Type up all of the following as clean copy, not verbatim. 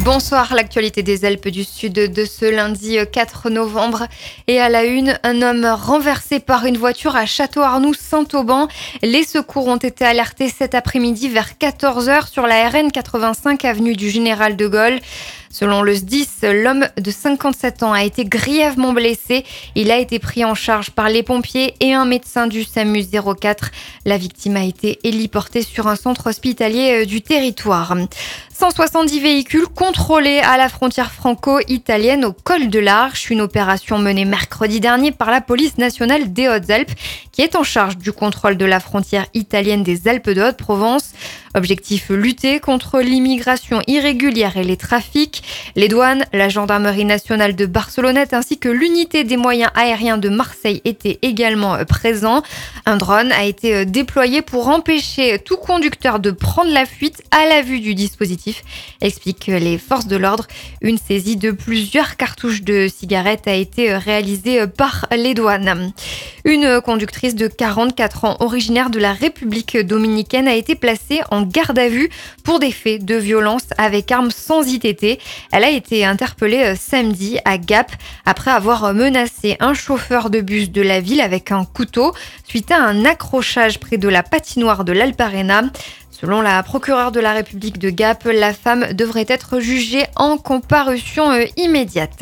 Bonsoir, l'actualité des Alpes du Sud de ce lundi 4 novembre. Et à la une, un homme renversé par une voiture à Château-Arnoux-Saint-Auban. Les secours ont été alertés cet après-midi vers 14h sur la RN 85 avenue du Général de Gaulle. Selon le SDIS, l'homme de 57 ans a été grièvement blessé. Il a été pris en charge par les pompiers et un médecin du SAMU 04. La victime a été héliportée sur un centre hospitalier du territoire. 170 véhicules contrôlés à la frontière franco-italienne au col de l'Arche. Une opération menée mercredi dernier par la police nationale des Hautes-Alpes qui est en charge du contrôle de la frontière italienne des Alpes de Haute-Provence. Objectif, lutter contre l'immigration irrégulière et les trafics. Les douanes, la gendarmerie nationale de Barcelonnette ainsi que l'unité des moyens aériens de Marseille étaient également présents. Un drone a été déployé pour empêcher tout conducteur de prendre la fuite à la vue du dispositif, expliquent les forces de l'ordre. Une saisie de plusieurs cartouches de cigarettes a été réalisée par les douanes. Une conductrice de 44 ans originaire de la République dominicaine a été placée en garde à vue pour des faits de violence avec arme sans ITT. Elle a été interpellée samedi à Gap après avoir menacé un chauffeur de bus de la ville avec un couteau suite à un accrochage près de la patinoire de l'Alparena. Selon la procureure de la République de Gap, la femme devrait être jugée en comparution immédiate.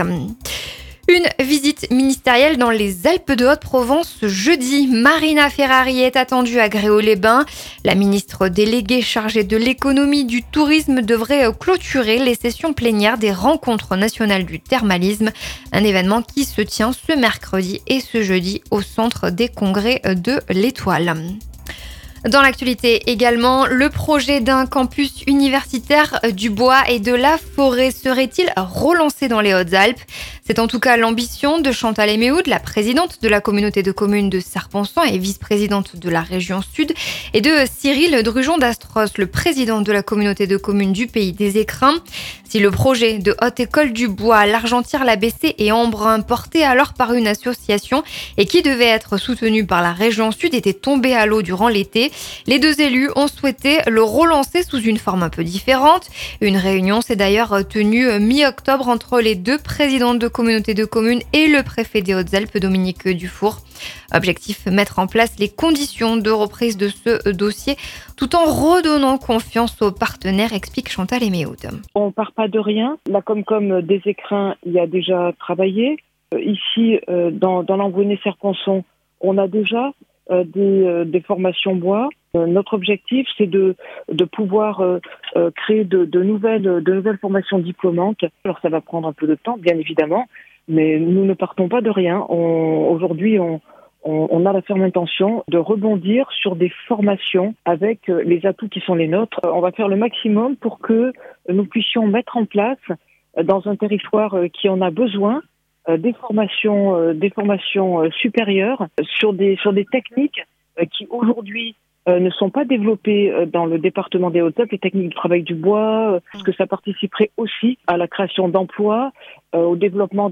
Une visite ministérielle dans les Alpes de Haute-Provence ce jeudi. Marina Ferrari est attendue à Gréoux-les-Bains. La ministre déléguée chargée de l'économie du tourisme devrait clôturer les sessions plénières des rencontres nationales du thermalisme. Un événement qui se tient ce mercredi et ce jeudi au centre des congrès de l'Étoile. Dans l'actualité également, le projet d'un campus universitaire du bois et de la forêt serait-il relancé dans les Hautes-Alpes ? C'est en tout cas l'ambition de Chantal Eméhoud, la présidente de la communauté de communes de Serponçon et vice-présidente de la région Sud, et de Cyril Drujon d'Astros, le président de la communauté de communes du Pays des Écrins. Si le projet de Haute École du Bois à l'Argentière-la-Bessée et Embrun, porté alors par une association et qui devait être soutenu par la région Sud, était tombé à l'eau durant l'été, les deux élus ont souhaité le relancer sous une forme un peu différente. Une réunion s'est d'ailleurs tenue mi-octobre entre les deux présidentes de communautés de communes et le préfet des Hautes-Alpes, Dominique Dufour. Objectif, mettre en place les conditions de reprise de ce dossier tout en redonnant confiance aux partenaires, explique Chantal Eméhoud. On part pas de rien. La Comcom des Écrins y a déjà travaillé. Ici, dans l'Embruné-Serponçon, on a déjà des formations bois. Notre objectif, c'est de pouvoir créer de nouvelles formations diplômantes. Alors ça va prendre un peu de temps, bien évidemment, mais nous ne partons pas de rien. Aujourd'hui, on a la ferme intention de rebondir sur des formations avec les atouts qui sont les nôtres. On va faire le maximum pour que nous puissions mettre en place, dans un territoire qui en a besoin, des formations supérieures sur des techniques qui aujourd'hui ne sont pas développées dans le département des Hautes-Alpes, les techniques du travail du bois, parce que ça participerait aussi à la création d'emplois, au développement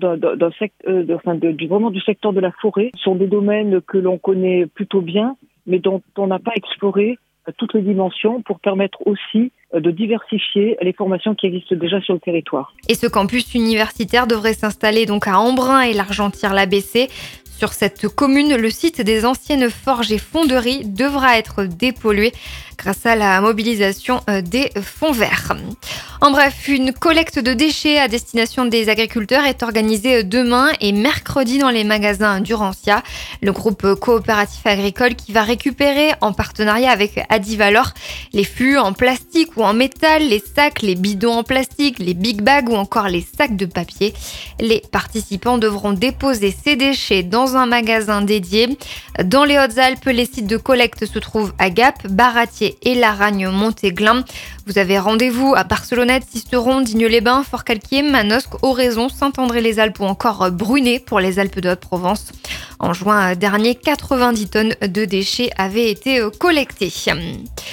vraiment du secteur de la forêt. Ce sont des domaines que l'on connaît plutôt bien, mais dont on n'a pas exploré toutes les dimensions pour permettre aussi de diversifier les formations qui existent déjà sur le territoire. Et ce campus universitaire devrait s'installer donc à Embrun et l'Argentière-la-Bessée. Sur cette commune, le site des anciennes forges et fonderies devra être dépollué grâce à la mobilisation des fonds verts. En bref, une collecte de déchets à destination des agriculteurs est organisée demain et mercredi dans les magasins d'Urantia. Le groupe coopératif agricole qui va récupérer en partenariat avec Adivalor les fûts en plastique ou en métal, les sacs, les bidons en plastique, les big bags ou encore les sacs de papier. Les participants devront déposer ces déchets dans un magasin dédié. Dans les Hautes-Alpes, les sites de collecte se trouvent à Gap, Baratier et Laragne-Montéglin. Vous avez rendez-vous à Barcelonnette, Sisteron, Digne-les-Bains, Fort-Calquier, Manosque, Oraison, Saint-André-les-Alpes ou encore Brunet pour les Alpes de Haute-Provence. En juin dernier, 90 tonnes de déchets avaient été collectées.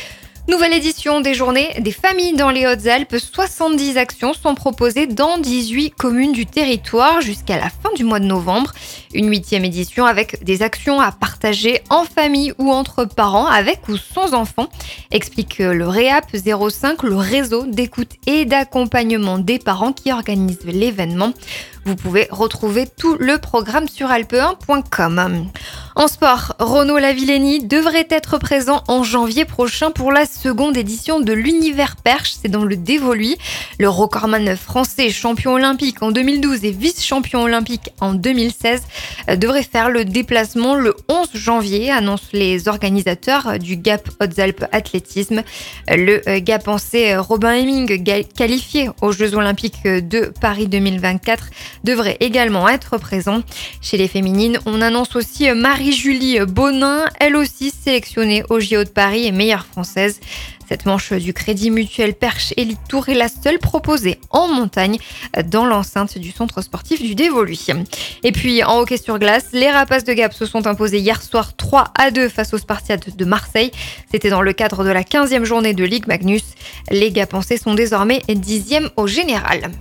Nouvelle édition des Journées des familles dans les Hautes-Alpes. 70 actions sont proposées dans 18 communes du territoire jusqu'à la fin du mois de novembre. Une 8e édition avec des actions à partager en famille ou entre parents avec ou sans enfants, explique le REAP 05, le réseau d'écoute et d'accompagnement des parents qui organise l'événement. Vous pouvez retrouver tout le programme sur alpe1.com. En sport, Renaud Lavillenie devrait être présent en janvier prochain pour la seconde édition de l'Univers Perche. C'est dans le Dévoluy. Le recordman français, champion olympique en 2012 et vice-champion olympique en 2016, devrait faire le déplacement le 11 janvier, annoncent les organisateurs du Gap Hautes-Alpes Athlétisme. Le Gapençais Robin Hemming, qualifié aux Jeux Olympiques de Paris 2024, devrait également être présent. Chez les féminines, on annonce aussi Marie-Julie Bonin, elle aussi sélectionnée au JO de Paris et meilleure française. Cette manche du Crédit Mutuel Perche Elite Tour est la seule proposée en montagne dans l'enceinte du centre sportif du Dévoluy. Et puis en hockey sur glace, les Rapaces de Gap se sont imposés hier soir 3-2 face aux Spartiates de Marseille. C'était dans le cadre de la 15e journée de Ligue Magnus. Les Gapençais sont désormais 10e au général.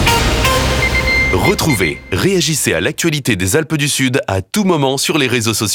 Retrouvez, réagissez à l'actualité des Alpes du Sud à tout moment sur les réseaux sociaux.